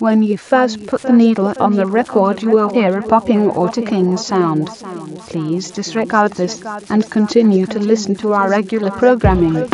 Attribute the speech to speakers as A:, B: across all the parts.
A: When you first put the needle on the record, you will hear a popping or ticking sound. Please disregard this and continue to listen to our regular programming.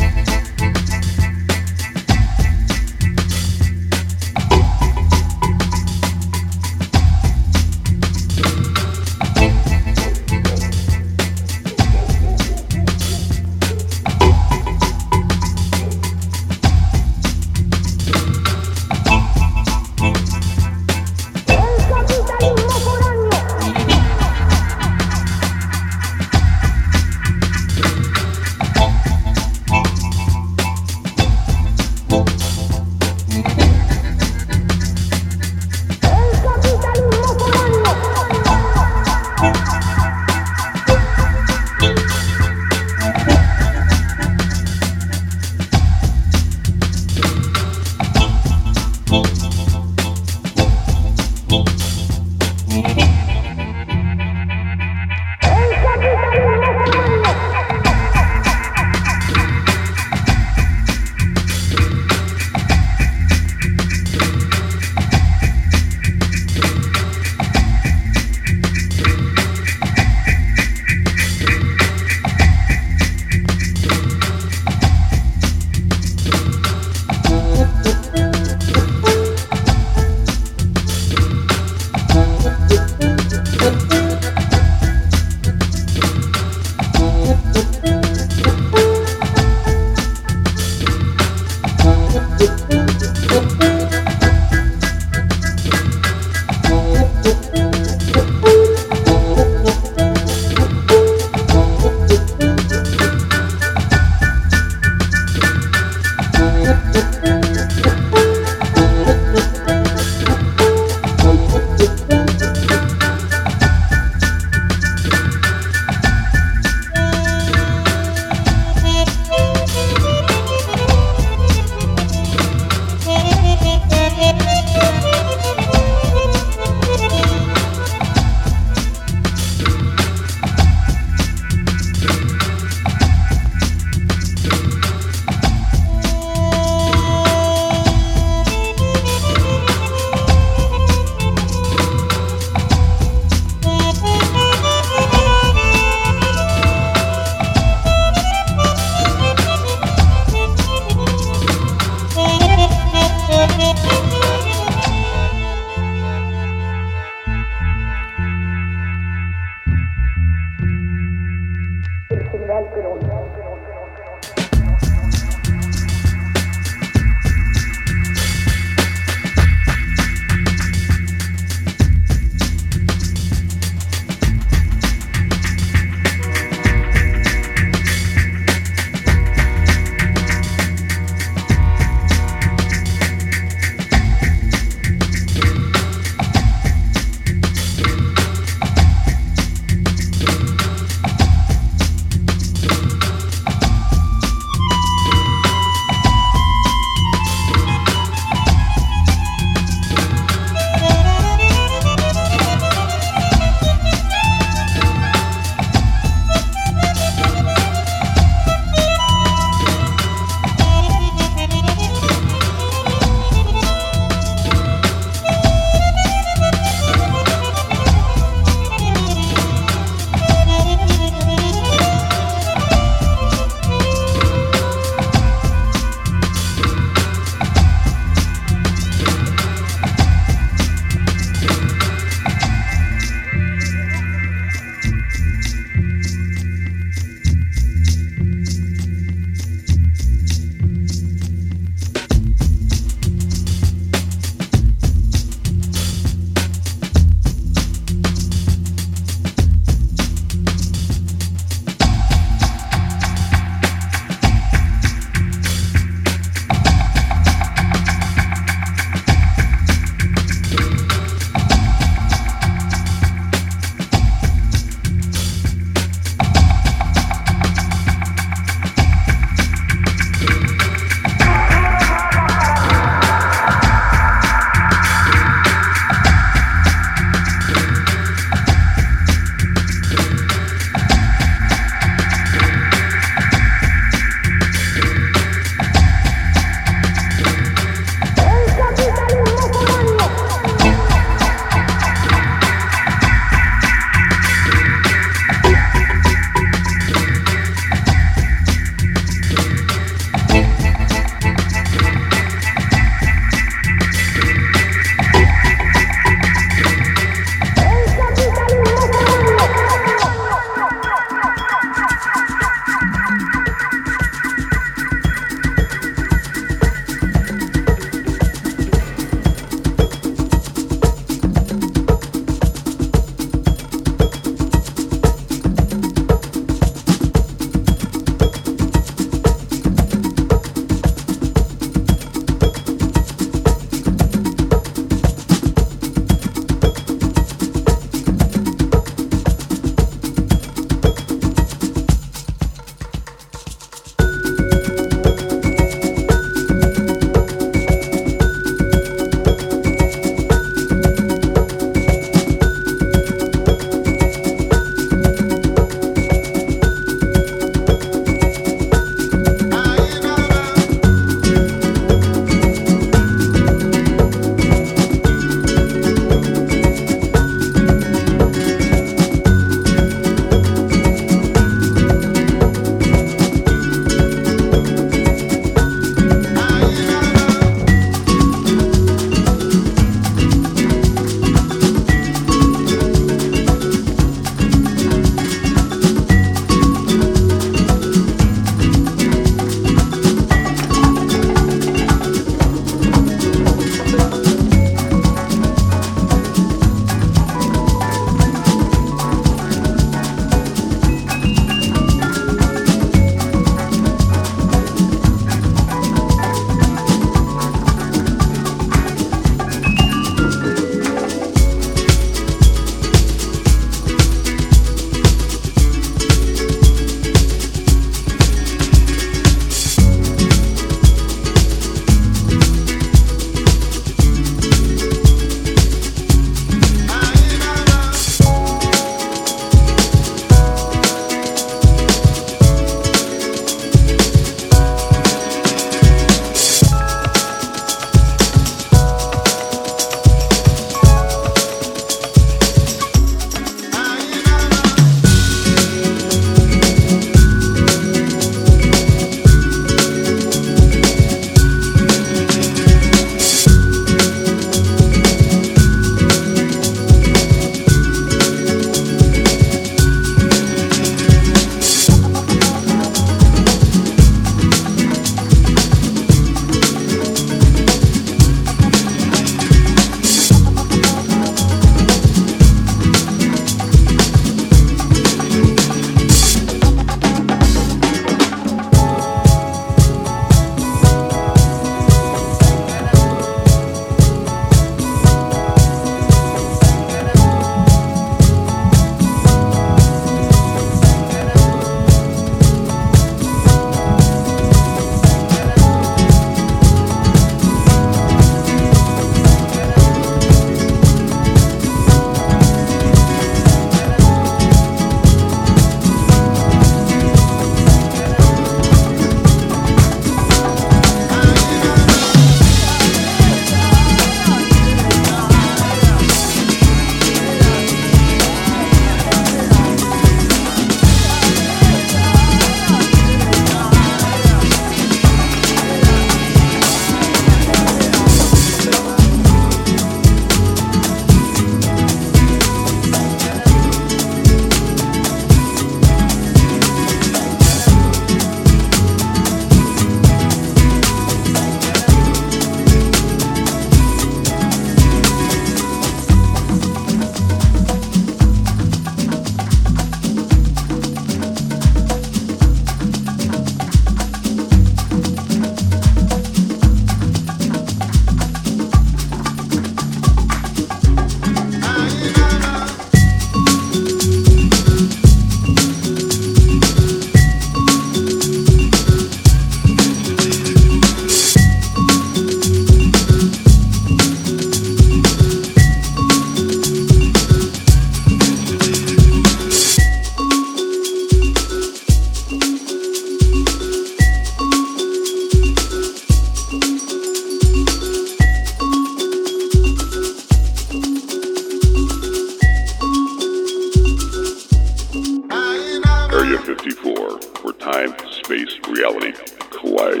B: space reality collide.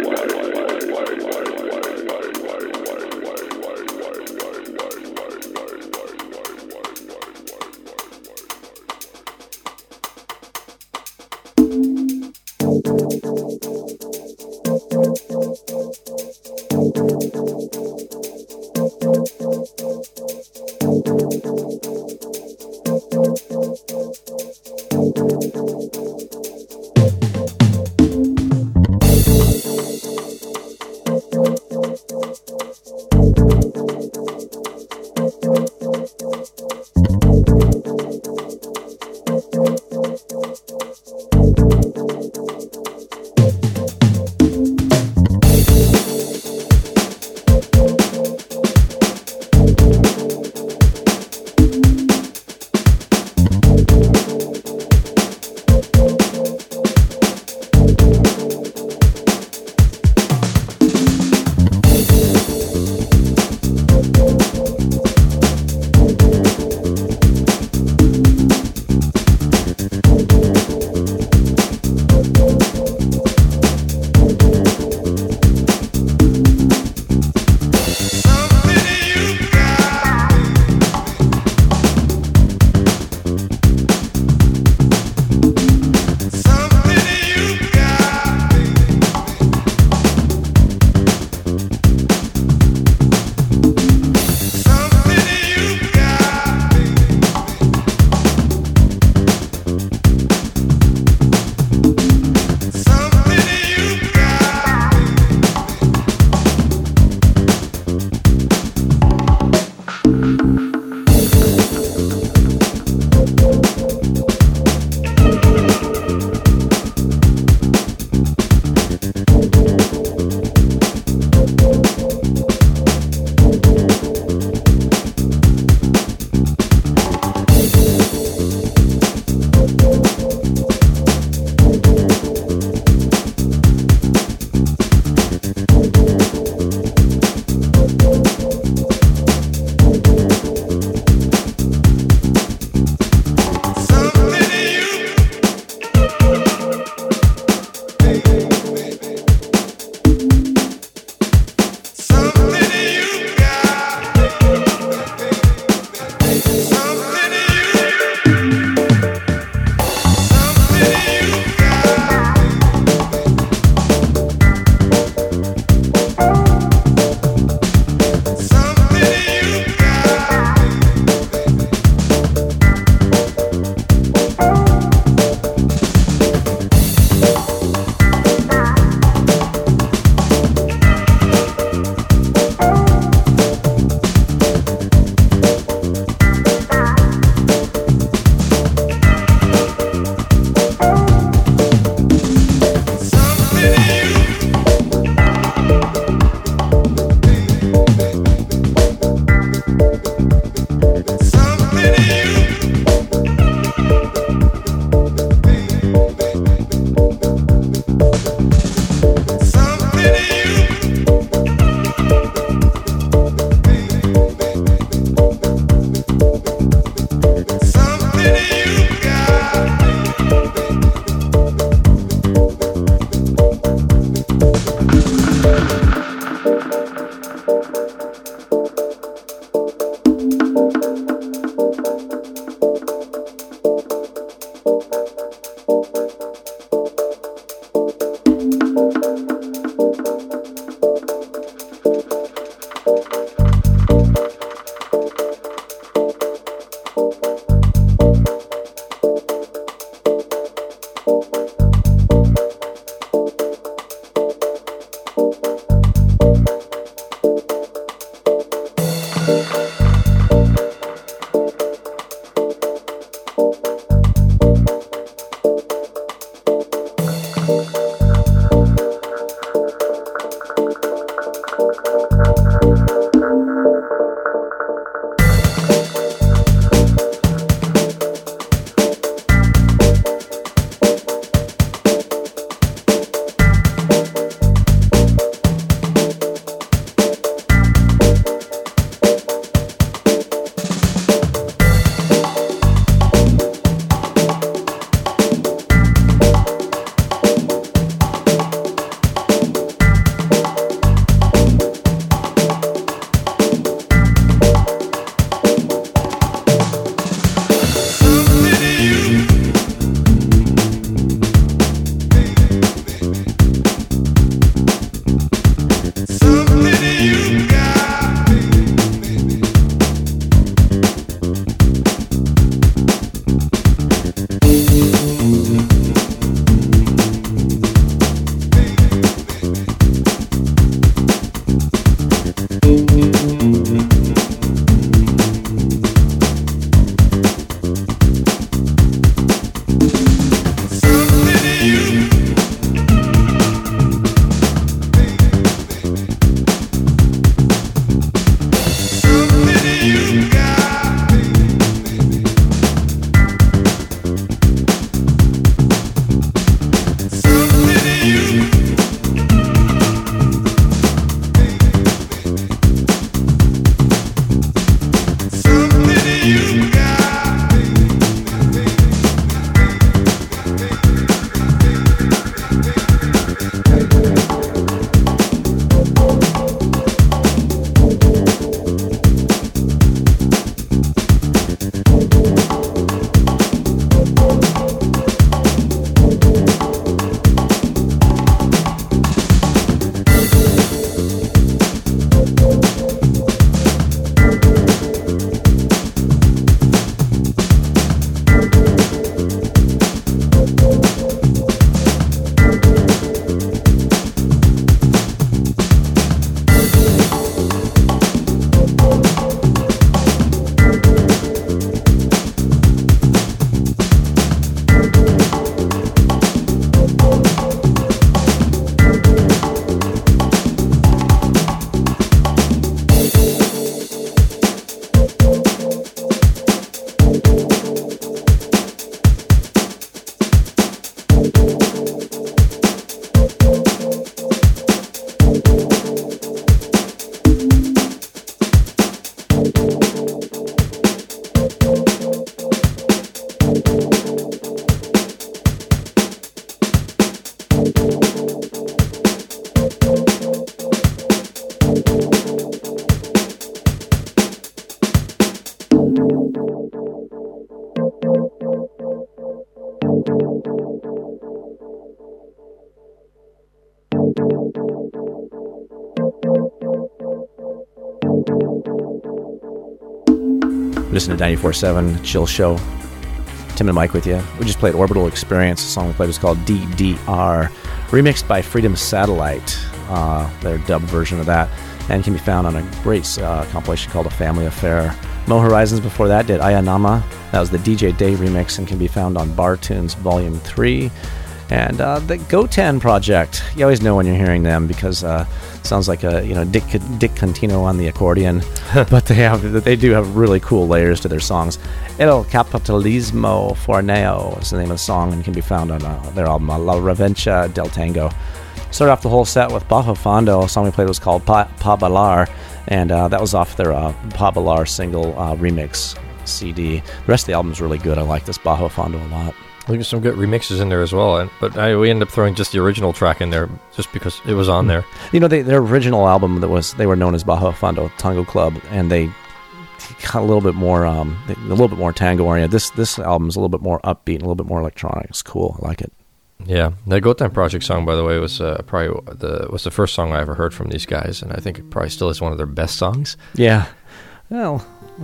C: Listen to 94.7 Chill Show. Tim and Mike with you. We just played Orbital Experience. The song we played was called DDR, remixed by Freedom Satellite, their dub version of that, and can be found on a great compilation called A Family Affair. Mo Horizons before that did Ayanama. That was the DJ Day remix and can be found on Bar Tunes Volume 3. And the Goten Project, you always know when you're hearing them because it sounds like a Dick Contino on the accordion, but they do have really cool layers to their songs. El Capitalismo Forneo is the name of the song and can be found on their album La Revancha del Tango. Started off the whole set with Bajo Fondo. A song we played was called Pa Bailar, and that was off their Pa Bailar single remix CD. The rest of the album is really good. I like this Bajo Fondo a lot.
D: There's some good remixes in there as well, but we ended up throwing just the original track in there just because it was on there.
C: Their original album they were known as Bajo Fondo Tango Club, and they got a little bit more tango oriented. This album is a little bit more upbeat, and a little bit more electronic. It's cool. I like it.
D: Yeah, the Goten Project song, by the way, was probably the first song I ever heard from these guys, and I think it probably still is one of their best songs.
C: Yeah, well,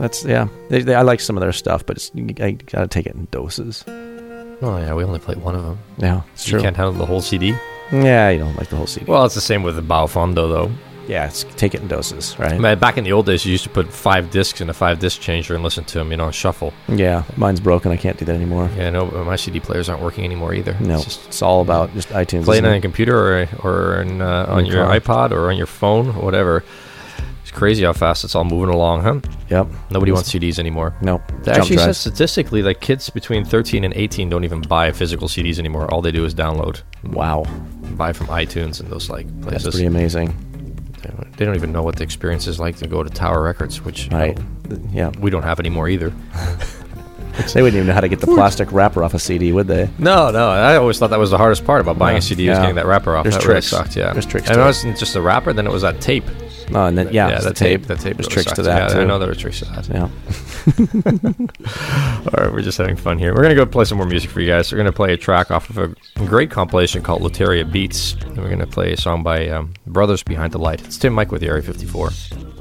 C: I like some of their stuff, but I gotta take it in doses.
D: Oh yeah, we only played one of them.
C: Yeah, it's true.
D: You can't handle the whole CD.
C: Yeah, you don't like the whole CD.
D: Well, it's the same with the Bajo Fondo, though.
C: Yeah, take it in doses, right?
D: Man, back in the old days, you used to put 5 discs in a 5-disc changer and listen to them, on shuffle.
C: Yeah, mine's broken. I can't do that anymore.
D: Yeah, no, my CD players aren't working anymore either.
C: No, it's all about just iTunes.
D: Playing on your computer or on your iPod or on your phone, whatever. It's crazy how fast it's all moving along, huh?
C: Yep.
D: Nobody wants CDs anymore.
C: Nope.
D: They actually said statistically, like kids between 13 and 18 don't even buy physical CDs anymore. All they do is download.
C: Wow.
D: Buy from iTunes and those places.
C: That's pretty amazing.
D: They don't even know what the experience is like to go to Tower Records, which
C: yeah,
D: we don't have anymore either.
C: They wouldn't even know how to get the plastic wrapper off a CD, would they?
D: No. I always thought that was the hardest part about buying a CD was getting that wrapper off.
C: There's
D: that
C: tricks.
D: Really sucked, yeah.
C: There's tricks.
D: And it wasn't just the wrapper, then it was that tape.
C: Oh, and then the tape.
D: The tape.
C: There's
D: really
C: tricks
D: sucked.
C: to that too.
D: I know there are tricks to that.
C: Yeah.
D: All right, we're just having fun here. We're gonna go play some more music for you guys. We're gonna play a track off of a great compilation called Loteria Beats, and we're gonna play a song by Brothers Behind the Light. It's Tim Mike with the Area 54.